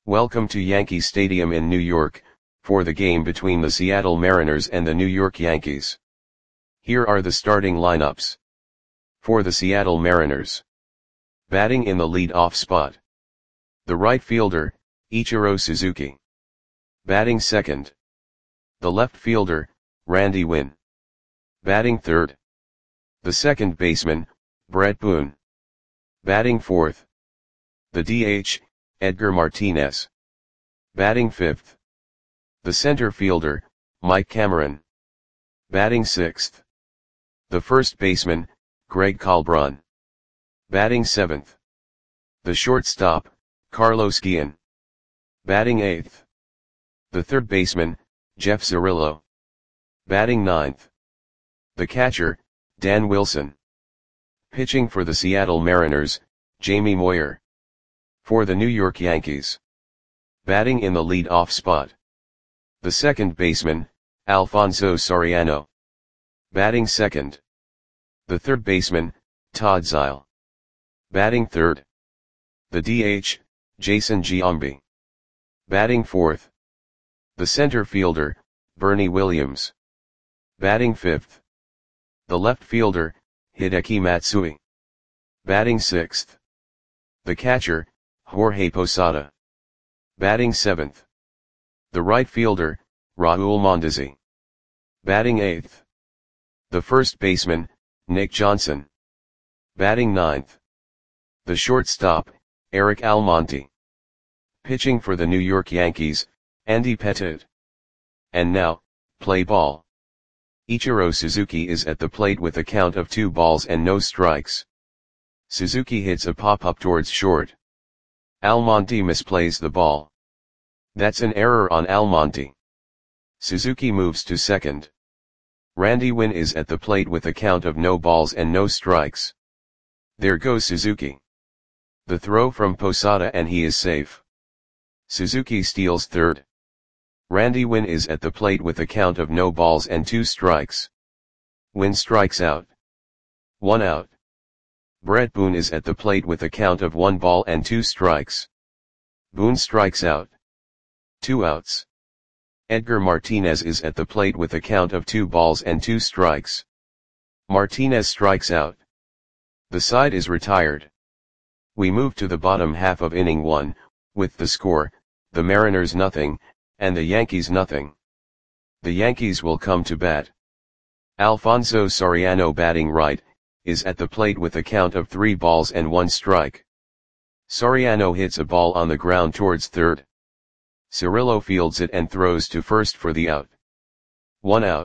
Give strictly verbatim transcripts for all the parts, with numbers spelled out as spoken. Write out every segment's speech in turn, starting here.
Welcome to Yankee Stadium in New York, for the game between the Seattle Mariners and the New York Yankees. Here are the starting lineups. For the Seattle Mariners. Batting in the lead-off spot. The right fielder, Ichiro Suzuki. Batting second. The left fielder, Randy Winn. Batting third. The second baseman, Bret Boone. Batting fourth. The D H, Edgar Martinez. Batting fifth. The center fielder, Mike Cameron. Batting sixth. The first baseman, Greg Colbrun. Batting seventh. The shortstop, Carlos Guillen. Batting eighth. The third baseman, Jeff Cirillo. Batting ninth. The catcher, Dan Wilson. Pitching for the Seattle Mariners, Jamie Moyer. For the New York Yankees. Batting in the lead-off spot. The second baseman, Alfonso Soriano. Batting second. The third baseman, Todd Zeile. Batting third. The D H, Jason Giambi. Batting fourth. The center fielder, Bernie Williams. Batting fifth. The left fielder, Hideki Matsui. Batting sixth. The catcher, Jorge Posada. Batting seventh. The right fielder, Raul Mondesi. Batting eighth. The first baseman, Nick Johnson. Batting ninth. The shortstop, Eric Almonte. Pitching for the New York Yankees, Andy Pettitte. And now, play ball. Ichiro Suzuki is at the plate with a count of two balls and no strikes. Suzuki hits a pop-up towards short. Almonte misplays the ball. That's an error on Almonte. Suzuki moves to second. Randy Winn is at the plate with a count of no balls and no strikes. There goes Suzuki. The throw from Posada and he is safe. Suzuki steals third. Randy Winn is at the plate with a count of no balls and two strikes. Winn strikes out. One out. Bret Boone is at the plate with a count of one ball and two strikes. Boone strikes out. Two outs. Edgar Martinez is at the plate with a count of two balls and two strikes. Martinez strikes out. The side is retired. We move to the bottom half of inning one, with the score, the Mariners nothing, and the Yankees nothing. The Yankees will come to bat. Alfonso Soriano, batting right, is at the plate with a count of three balls and one strike. Soriano hits a ball on the ground towards third. Cirillo fields it and throws to first for the out. One out.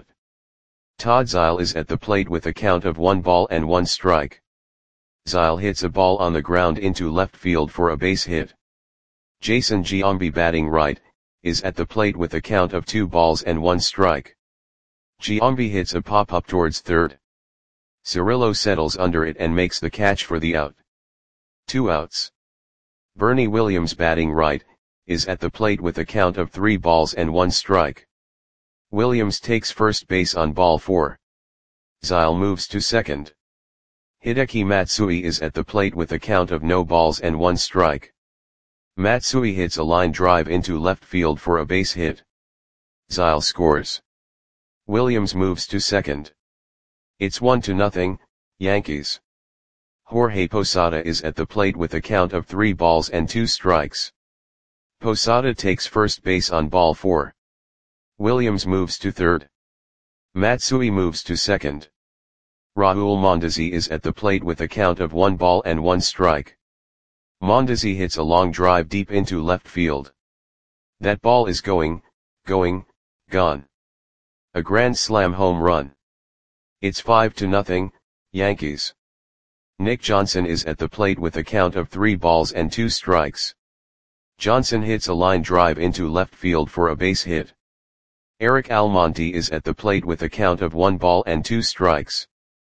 Todd Zeile is at the plate with a count of one ball and one strike. Zeile hits a ball on the ground into left field for a base hit. Jason Giambi, batting right, is at the plate with a count of two balls and one strike. Giambi hits a pop-up towards third. Cirillo settles under it and makes the catch for the out. Two outs. Bernie Williams, batting right, is at the plate with a count of three balls and one strike. Williams takes first base on ball four. Zeile moves to second. Hideki Matsui is at the plate with a count of no balls and one strike. Matsui hits a line drive into left field for a base hit. Zeile scores. Williams moves to second. It's one to nothing, Yankees. Jorge Posada is at the plate with a count of three balls and two strikes. Posada takes first base on ball four. Williams moves to third. Matsui moves to second. Raul Mondesi is at the plate with a count of one ball and one strike. Mondesi hits a long drive deep into left field. That ball is going, going, gone. A grand slam home run. It's five to nothing, Yankees. Nick Johnson is at the plate with a count of three balls and two strikes. Johnson hits a line drive into left field for a base hit. Eric Almonte is at the plate with a count of one ball and two strikes.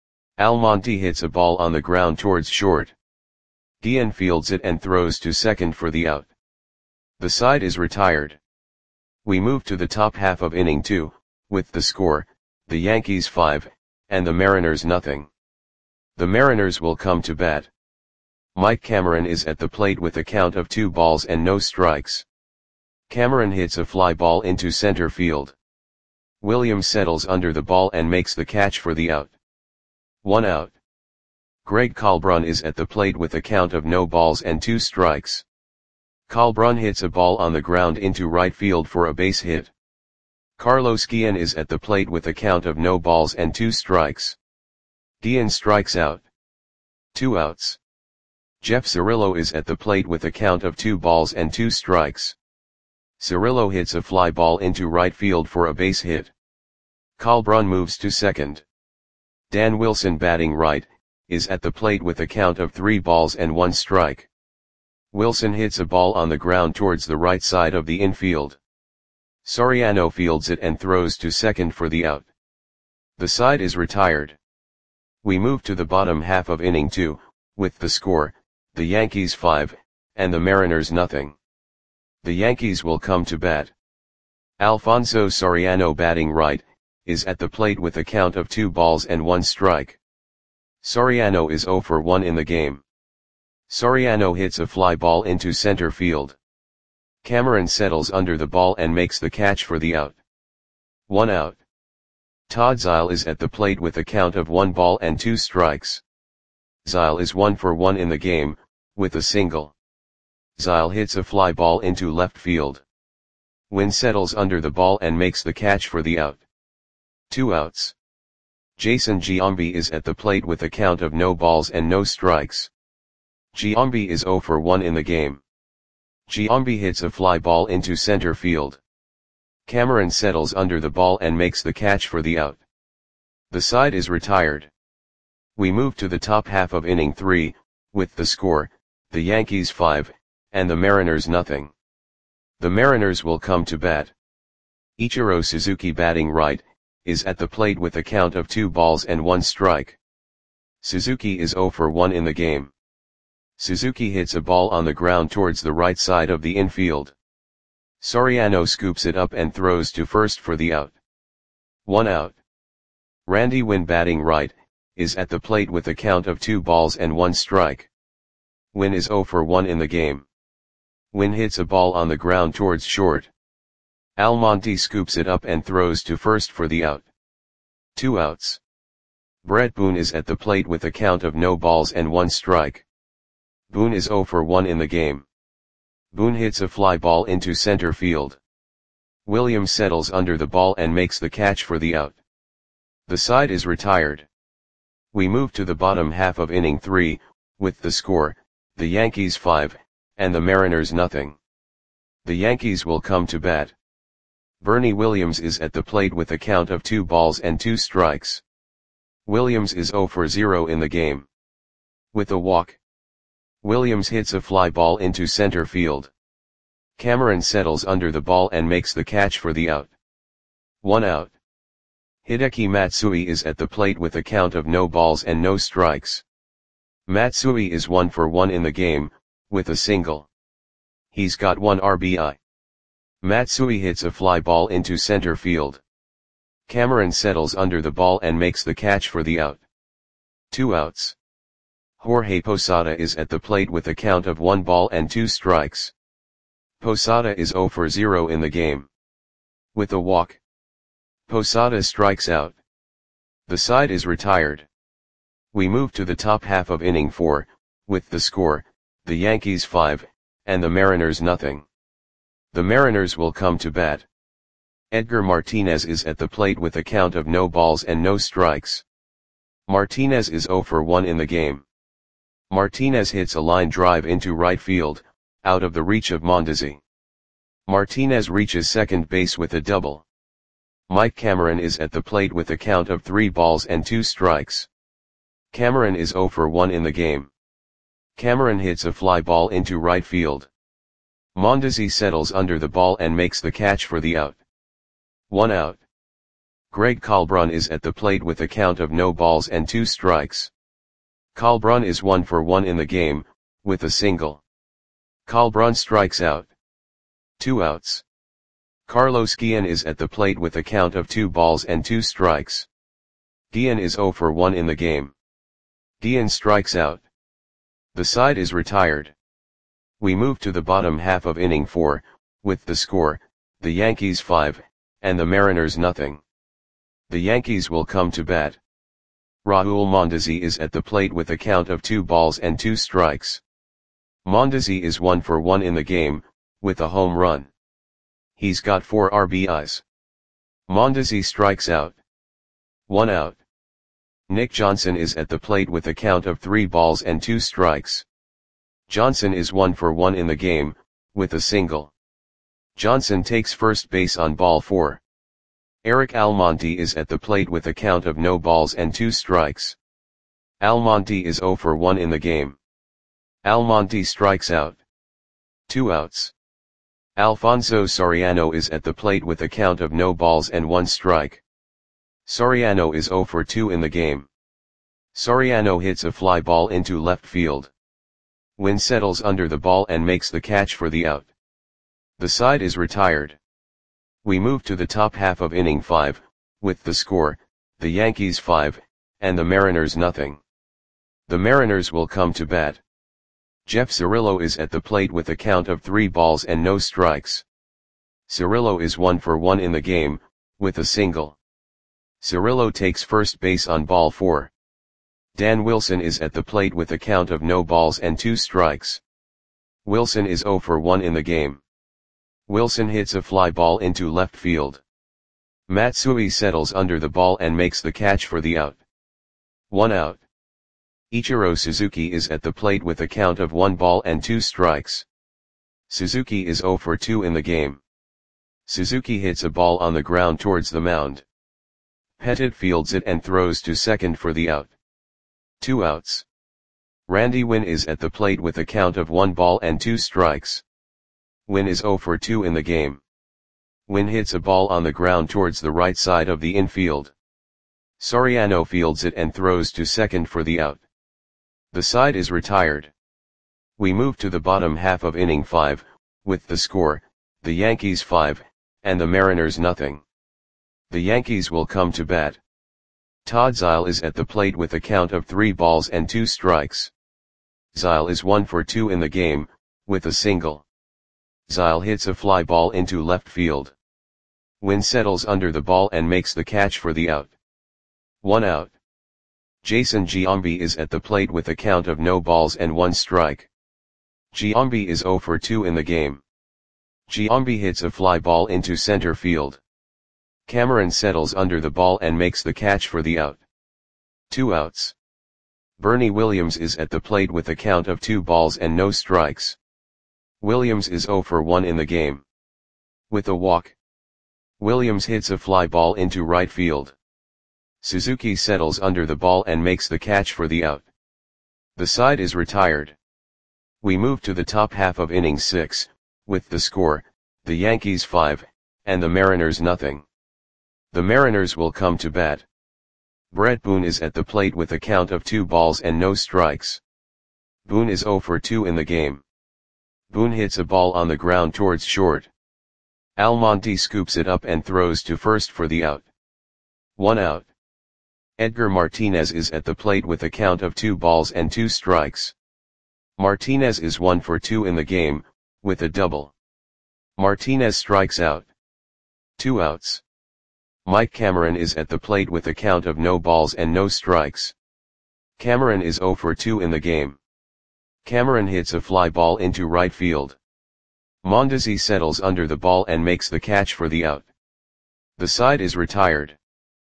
Almonte hits a ball on the ground towards short. Guillen fields it and throws to second for the out. The side is retired. We move to the top half of inning two, with the score, the Yankees five, and the Mariners nothing. The Mariners will come to bat. Mike Cameron is at the plate with a count of two balls and no strikes. Cameron hits a fly ball into center field. Williams settles under the ball and makes the catch for the out. One out. Greg Kalbrun is at the plate with a count of no balls and two strikes. Kalbrun hits a ball on the ground into right field for a base hit. Carlos Guillen is at the plate with a count of no balls and two strikes. Guillen strikes out. Two outs. Jeff Cirillo is at the plate with a count of two balls and two strikes. Cirillo hits a fly ball into right field for a base hit. Kalbrun moves to second. Dan Wilson, batting right, is at the plate with a count of three balls and one strike. Wilson hits a ball on the ground towards the right side of the infield. Soriano fields it and throws to second for the out. The side is retired. We move to the bottom half of inning two, with the score, the Yankees five, and the Mariners nothing. The Yankees will come to bat. Alfonso Soriano, batting right, is at the plate with a count of two balls and one strike. Soriano is zero for one in the game. Soriano hits a fly ball into center field. Cameron settles under the ball and makes the catch for the out. One out. Todd Zeile is at the plate with a count of one ball and two strikes. Zeile is one for one in the game, with a single. Zeile hits a fly ball into left field. Wynn settles under the ball and makes the catch for the out. Two outs. Jason Giambi is at the plate with a count of no balls and no strikes. Giambi is zero for one in the game. Giambi hits a fly ball into center field. Cameron settles under the ball and makes the catch for the out. The side is retired. We move to the top half of inning three, with the score, the Yankees five, and the Mariners nothing. The Mariners will come to bat. Ichiro Suzuki, batting right, is at the plate with a count of two balls and one strike. Suzuki is zero for one in the game. Suzuki hits a ball on the ground towards the right side of the infield. Soriano scoops it up and throws to first for the out. One out. Randy Wynn, batting right, is at the plate with a count of two balls and one strike. Wynn is zero for one in the game. Wynn hits a ball on the ground towards short. Almonte scoops it up and throws to first for the out. Two outs. Brett Boone is at the plate with a count of no balls and one strike. Boone is zero for one in the game. Boone hits a fly ball into center field. Williams settles under the ball and makes the catch for the out. The side is retired. We move to the bottom half of inning three, with the score, the Yankees five, and the Mariners nothing. The Yankees will come to bat. Bernie Williams is at the plate with a count of two balls and two strikes. Williams is zero for zero in the game. With a walk. Williams hits a fly ball into center field. Cameron settles under the ball and makes the catch for the out. One out. Hideki Matsui is at the plate with a count of no balls and no strikes. Matsui is one for one in the game, with a single. He's got one R B I. Matsui hits a fly ball into center field. Cameron settles under the ball and makes the catch for the out. Two outs. Jorge Posada is at the plate with a count of one ball and two strikes. Posada is zero for zero in the game. With a walk. Posada strikes out. The side is retired. We move to the top half of inning four, with the score, the Yankees five, and the Mariners nothing. The Mariners will come to bat. Edgar Martinez is at the plate with a count of no balls and no strikes. Martinez is zero for one in the game. Martinez hits a line drive into right field, out of the reach of Mondesi. Martinez reaches second base with a double. Mike Cameron is at the plate with a count of three balls and two strikes. Cameron is zero for one in the game. Cameron hits a fly ball into right field. Mondesi settles under the ball and makes the catch for the out. One out. Greg Kalbrun is at the plate with a count of no balls and two strikes. Kalbrun is one for one in the game, with a single. Kalbrun strikes out. Two outs. Carlos Guillen is at the plate with a count of two balls and two strikes. Guillen is zero for one in the game. Guillen strikes out. The side is retired. We move to the bottom half of inning four, With the score, the Yankees five, and the Mariners nothing. The Yankees will come to bat. Raul Mondesi is at the plate with a count of two balls and two strikes. Mondesi is one for one in the game, with a home run. He's got four R B Is. Mondesi strikes out. One out. Nick Johnson is at the plate with a count of three balls and two strikes. Johnson is one for one in the game, with a single. Johnson takes first base on ball four. Eric Almonte is at the plate with a count of no balls and two strikes. Almonte is zero for one in the game. Almonte strikes out. Two outs. Alfonso Soriano is at the plate with a count of no balls and one strike. Soriano is zero for two in the game. Soriano hits a fly ball into left field. Wynn settles under the ball and makes the catch for the out. The side is retired. We move to the top half of inning five, with the score, the Yankees five, and the Mariners nothing. The Mariners will come to bat. Jeff Cirillo is at the plate with a count of three balls and no strikes. Cirillo is one for one in the game, with a single. Cirillo takes first base on ball four. Dan Wilson is at the plate with a count of no balls and two strikes. Wilson is zero for one in the game. Wilson hits a fly ball into left field. Matsui settles under the ball and makes the catch for the out. One out. Ichiro Suzuki is at the plate with a count of one ball and two strikes. Suzuki is zero for two in the game. Suzuki hits a ball on the ground towards the mound. Pettit fields it and throws to second for the out. Two outs. Randy Wynn is at the plate with a count of one ball and two strikes. Wynn is zero for two in the game. Wynn hits a ball on the ground towards the right side of the infield. Soriano fields it and throws to second for the out. The side is retired. We move to the bottom half of inning five, with the score, the Yankees five, and the Mariners nothing. The Yankees will come to bat. Todd Zeile is at the plate with a count of three balls and two strikes. Zeile is one for two in the game, with a single. Zeile hits a fly ball into left field. Wynn settles under the ball and makes the catch for the out. One out. Jason Giambi is at the plate with a count of no balls and one strike. Giambi is zero for two in the game. Giambi hits a fly ball into center field. Cameron settles under the ball and makes the catch for the out. Two outs. Bernie Williams is at the plate with a count of two balls and no strikes. Williams is zero for one in the game. With a walk. Williams hits a fly ball into right field. Suzuki settles under the ball and makes the catch for the out. The side is retired. We move to the top half of inning six, with the score, the Yankees five, and the Mariners nothing. The Mariners will come to bat. Brett Boone is at the plate with a count of two balls and no strikes. Boone is zero for two in the game. Boone hits a ball on the ground towards short. Almonte scoops it up and throws to first for the out. One out. Edgar Martinez is at the plate with a count of two balls and two strikes. Martinez is one for two in the game, with a double. Martinez strikes out. Two outs. Mike Cameron is at the plate with a count of no balls and no strikes. Cameron is zero for two in the game. Cameron hits a fly ball into right field. Mondesi settles under the ball and makes the catch for the out. The side is retired.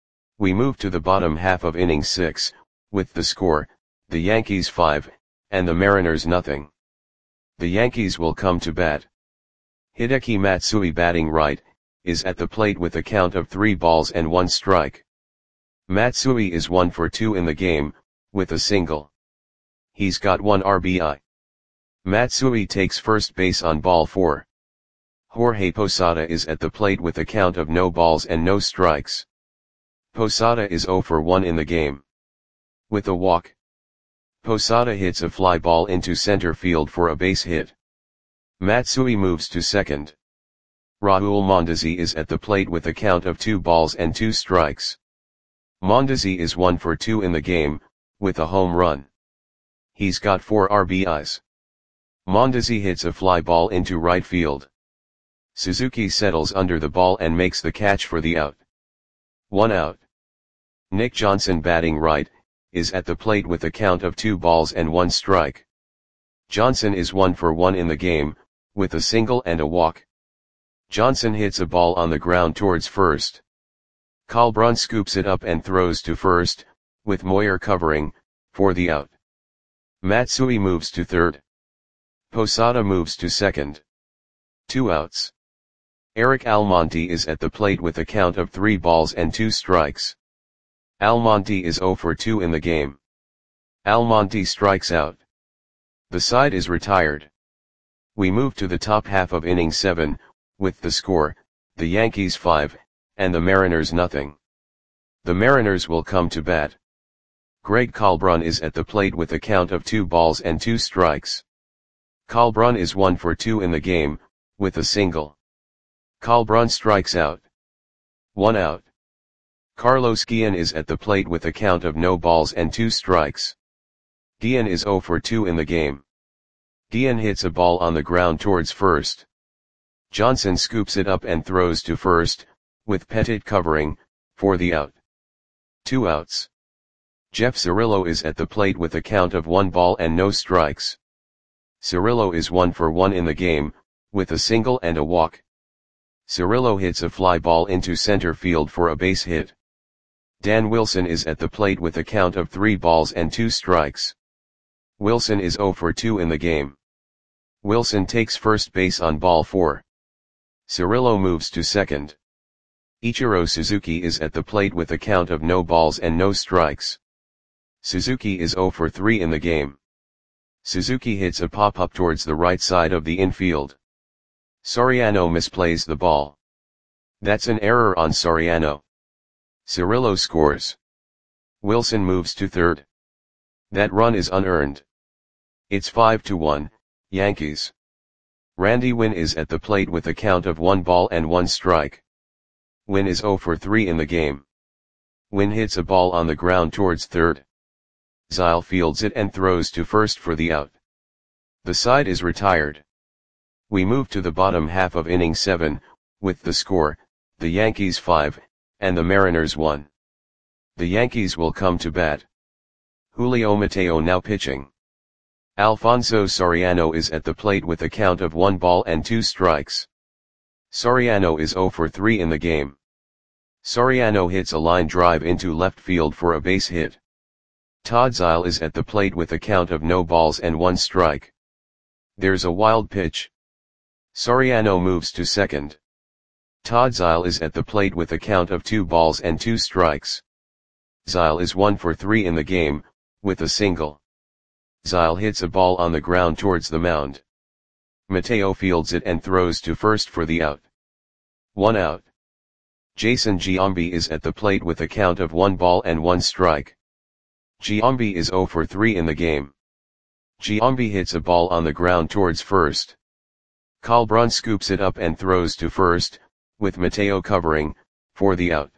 We move to the bottom half of inning six, with the score, the Yankees five, and the Mariners nothing. The Yankees will come to bat. Hideki Matsui, batting right, is at the plate with a count of three balls and one strike. Matsui is one for two in the game, with a single. He's got one R B I. Matsui takes first base on ball four. Jorge Posada is at the plate with a count of no balls and no strikes. Posada is zero for one in the game. With a walk. Posada hits a fly ball into center field for a base hit. Matsui moves to second. Raul Mondesi is at the plate with a count of two balls and two strikes. Mondesi is one for two in the game, with a home run. He's got four R B Is. Mondesi hits a fly ball into right field. Suzuki settles under the ball and makes the catch for the out. One out. Nick Johnson, batting right, is at the plate with a count of two balls and one strike. Johnson is one for one in the game, with a single and a walk. Johnson hits a ball on the ground towards first. Kalbrun scoops it up and throws to first, with Moyer covering, for the out. Matsui moves to third. Posada moves to second. Two outs. Eric Almonte is at the plate with a count of three balls and two strikes. Almonte is zero for two in the game. Almonte strikes out. The side is retired. We move to the top half of inning seven, with the score, the Yankees five, and the Mariners nothing. The Mariners will come to bat. Greg Kalbrun is at the plate with a count of two balls and two strikes. Kalbrun is one for two in the game, with a single. Kalbrun strikes out. One out. Carlos Guillen is at the plate with a count of no balls and two strikes. Guillen is zero for two in the game. Guillen hits a ball on the ground towards first. Johnson scoops it up and throws to first, with Pettit covering, for the out. Two outs. Jeff Cirillo is at the plate with a count of one ball and no strikes. Cirillo is one for one in the game, with a single and a walk. Cirillo hits a fly ball into center field for a base hit. Dan Wilson is at the plate with a count of three balls and two strikes. Wilson is zero for two in the game. Wilson takes first base on ball four. Cirillo moves to second. Ichiro Suzuki is at the plate with a count of no balls and no strikes. Suzuki is zero for three in the game. Suzuki hits a pop-up towards the right side of the infield. Soriano misplays the ball. That's an error on Soriano. Cirillo scores. Wilson moves to third. That run is unearned. It's five to one, Yankees. Randy Winn is at the plate with a count of one ball and one strike. Winn is zero for three in the game. Winn hits a ball on the ground towards third. Zile fields it and throws to first for the out. The side is retired. We move to the bottom half of inning seven, with the score, the Yankees five, and the Mariners one. The Yankees will come to bat. Julio Mateo now pitching. Alfonso Soriano is at the plate with a count of one ball and two strikes. Soriano is zero for three in the game. Soriano hits a line drive into left field for a base hit. Todd Zile is at the plate with a count of no balls and one strike. There's a wild pitch. Soriano moves to second. Todd Zile is at the plate with a count of two balls and two strikes. Zile is one for three in the game, with a single. Zile hits a ball on the ground towards the mound. Mateo fields it and throws to first for the out. One out. Jason Giambi is at the plate with a count of one ball and one strike. Giambi is zero for three in the game. Giambi hits a ball on the ground towards first. Kalbrun scoops it up and throws to first, with Mateo covering, for the out.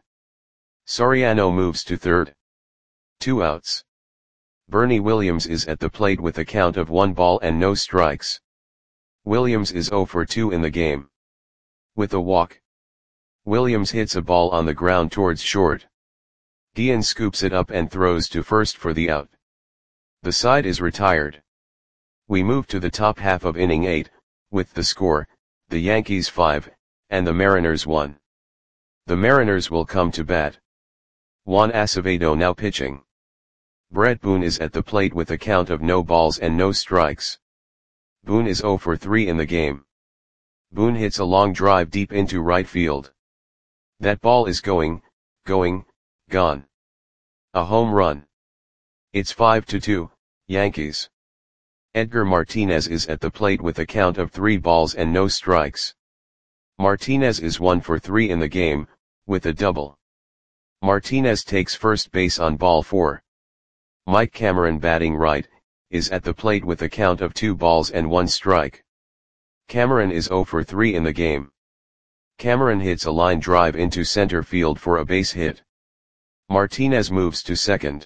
Soriano moves to third. Two outs. Bernie Williams is at the plate with a count of one ball and no strikes. Williams is zero for two in the game. With a walk. Williams hits a ball on the ground towards short. Guillen scoops it up and throws to first for the out. The side is retired. We move to the top half of inning eight, with the score, the Yankees five, and the Mariners one. The Mariners will come to bat. Juan Acevedo now pitching. Brett Boone is at the plate with a count of no balls and no strikes. Boone is zero for three in the game. Boone hits a long drive deep into right field. That ball is going, going, gone. A home run. It's five to two, Yankees. Edgar Martinez is at the plate with a count of three balls and no strikes. Martinez is one for three in the game, with a double. Martinez takes first base on ball four. Mike Cameron, batting right, is at the plate with a count of two balls and one strike. Cameron is zero for three in the game. Cameron hits a line drive into center field for a base hit. Martinez moves to second.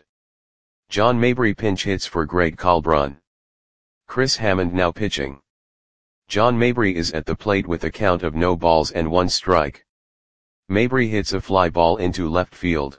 John Mabry pinch hits for Greg Kalbrun. Chris Hammond now pitching. John Mabry is at the plate with a count of no balls and one strike. Mabry hits a fly ball into left field.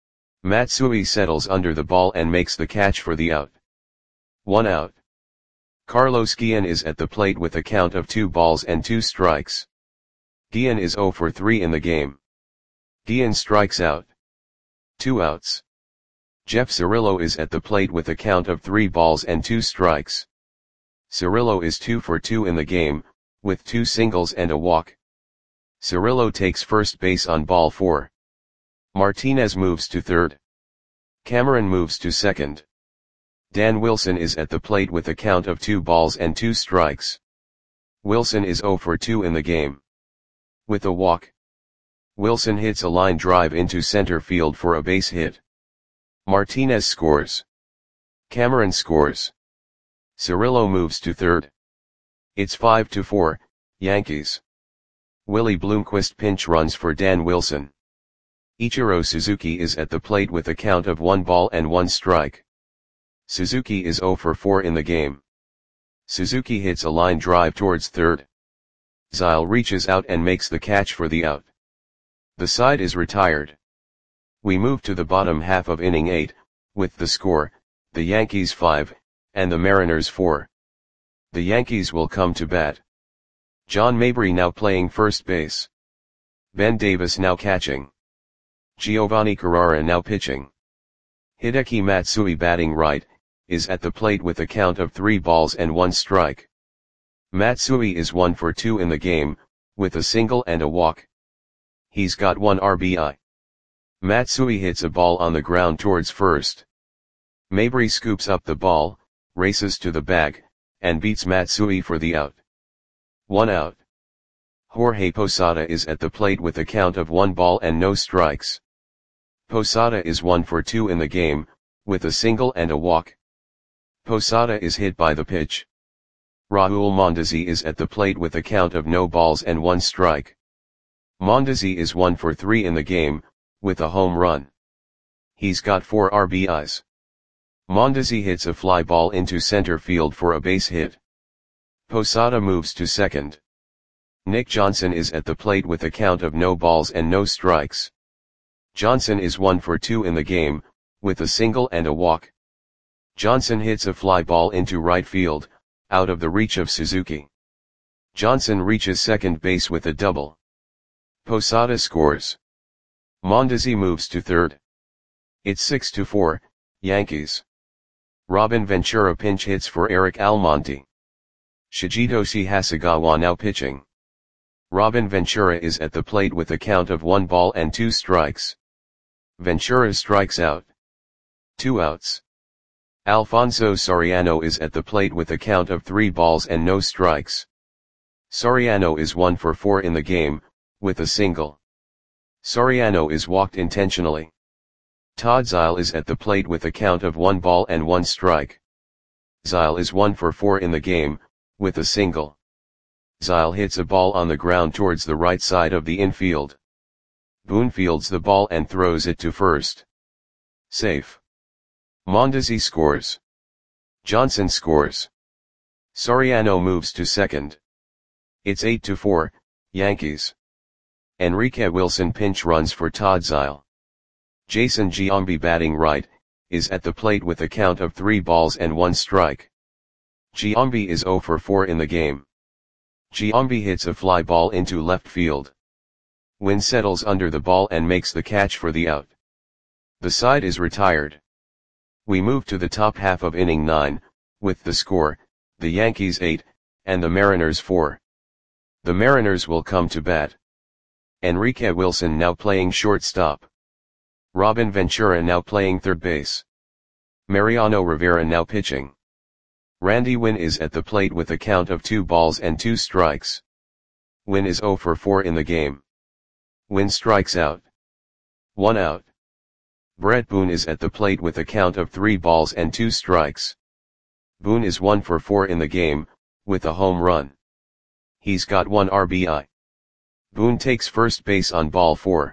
Matsui settles under the ball and makes the catch for the out. One out. Carlos Guillen is at the plate with a count of two balls and two strikes. Guillen is zero for three in the game. Guillen strikes out. Two outs. Jeff Cirillo is at the plate with a count of three balls and two strikes. Cirillo is two for two in the game, with two singles and a walk. Cirillo takes first base on ball four. Martinez moves to third. Cameron moves to second. Dan Wilson is at the plate with a count of two balls and two strikes. Wilson is zero for two in the game. With a walk. Wilson hits a line drive into center field for a base hit. Martinez scores. Cameron scores. Cirillo moves to third. It's five to four, Yankees. Willie Bloomquist pinch runs for Dan Wilson. Ichiro Suzuki is at the plate with a count of one ball and one strike. Suzuki is zero for four in the game. Suzuki hits a line drive towards third. Zyle reaches out and makes the catch for the out. The side is retired. We move to the bottom half of inning eight, with the score, the Yankees five, and the Mariners four. The Yankees will come to bat. John Mabry now playing first base. Ben Davis now catching. Giovanni Carrara now pitching. Hideki Matsui batting right, is at the plate with a count of three balls and one strike. Matsui is one for two in the game, with a single and a walk. He's got one R B I. Matsui hits a ball on the ground towards first. Mabry scoops up the ball, races to the bag, and beats Matsui for the out. One out. Jorge Posada is at the plate with a count of one ball and no strikes. Posada is one for two in the game, with a single and a walk. Posada is hit by the pitch. Raul Mondesi is at the plate with a count of no balls and one strike. Mondesi is one for three in the game, with a home run. He's got four R B Is. Mondesi hits a fly ball into center field for a base hit. Posada moves to second. Nick Johnson is at the plate with a count of no balls and no strikes. Johnson is one for two in the game, with a single and a walk. Johnson hits a fly ball into right field, out of the reach of Suzuki. Johnson reaches second base with a double. Posada scores. Mondesi moves to third. It's six to four, Yankees. Robin Ventura pinch hits for Eric Almonte. Shigetoshi Hasegawa now pitching. Robin Ventura is at the plate with a count of one ball and two strikes. Ventura strikes out. Two outs. Alfonso Soriano is at the plate with a count of three balls and no strikes. Soriano is one for four in the game, with a single. Soriano is walked intentionally. Todd Zyle is at the plate with a count of one ball and one strike. Zyle is one for four in the game, with a single. Zyle hits a ball on the ground towards the right side of the infield. Boone fields the ball and throws it to first. Safe. Mondesi scores. Johnson scores. Soriano moves to second. It's eight to four, Yankees. Enrique Wilson pinch runs for Todd Zyle. Jason Giambi batting right, is at the plate with a count of three balls and one strike. Giambi is zero for four in the game. Giambi hits a fly ball into left field. Wynn settles under the ball and makes the catch for the out. The side is retired. We move to the top half of inning nine, with the score, the Yankees eight, and the Mariners four. The Mariners will come to bat. Enrique Wilson now playing shortstop. Robin Ventura now playing third base. Mariano Rivera now pitching. Randy Wynn is at the plate with a count of two balls and two strikes. Wynn is zero for four in the game. Wynn strikes out. One out. Brett Boone is at the plate with a count of three balls and two strikes. Boone is one for four in the game, with a home run. He's got one R B I. Boone takes first base on ball four.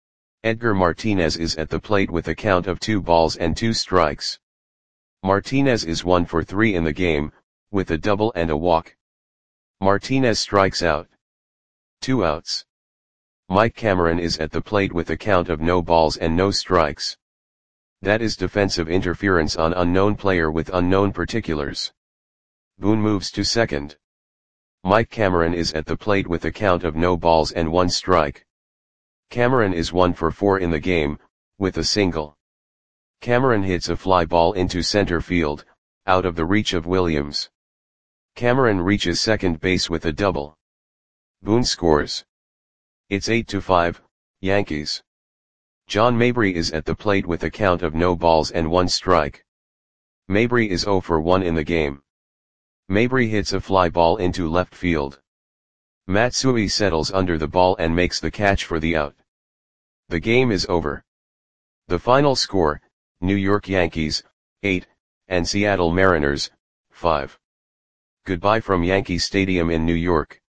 Edgar Martinez is at the plate with a count of two balls and two strikes. Martinez is one for three in the game, with a double and a walk. Martinez strikes out. Two outs. Mike Cameron is at the plate with a count of no balls and no strikes. That is defensive interference on unknown player with unknown particulars. Boone moves to second. Mike Cameron is at the plate with a count of no balls and one strike. Cameron is one for four in the game, with a single. Cameron hits a fly ball into center field, out of the reach of Williams. Cameron reaches second base with a double. Boone scores. It's eight to five, Yankees. John Mabry is at the plate with a count of no balls and one strike. Mabry is zero for one in the game. Mabry hits a fly ball into left field. Matsui settles under the ball and makes the catch for the out. The game is over. The final score, New York Yankees, eight, and Seattle Mariners, five. Goodbye from Yankee Stadium in New York.